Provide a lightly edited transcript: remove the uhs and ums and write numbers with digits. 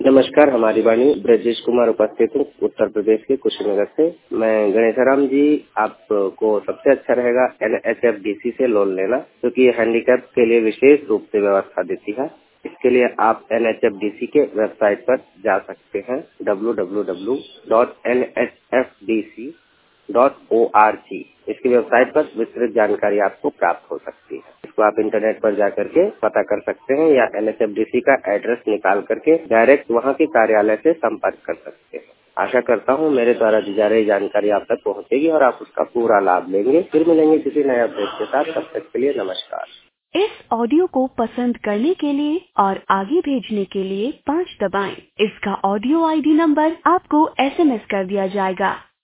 नमस्कार, हमारी वाणी ब्रजेश कुमार उपस्थित हूँ उत्तर प्रदेश के कुशीनगर से। मैं गणेशाराम जी, आपको सबसे अच्छा रहेगा NHFDC से लोन लेना, क्योंकि ये हैंडीकैप के लिए विशेष रूप से व्यवस्था देती है। इसके लिए आप NHFDC के वेबसाइट पर जा सकते हैं www.nhfdc.org। इसकी वेबसाइट पर विस्तृत जानकारी आपको प्राप्त हो सकती है। इसको आप इंटरनेट पर जा करके पता कर सकते हैं या NHFDC का एड्रेस निकाल करके डायरेक्ट वहाँ के कार्यालय से संपर्क कर सकते हैं। आशा करता हूँ मेरे द्वारा दी जा रही जानकारी आप तक पहुँचेगी और आप उसका पूरा लाभ लेंगे। फिर मिलेंगे किसी नए अपडेट के साथ, तब तक के लिए नमस्कार। इस ऑडियो को पसंद करने के लिए और आगे भेजने के लिए 5 दबाएं। इसका ऑडियो ID नंबर आपको SMS कर दिया जाएगा।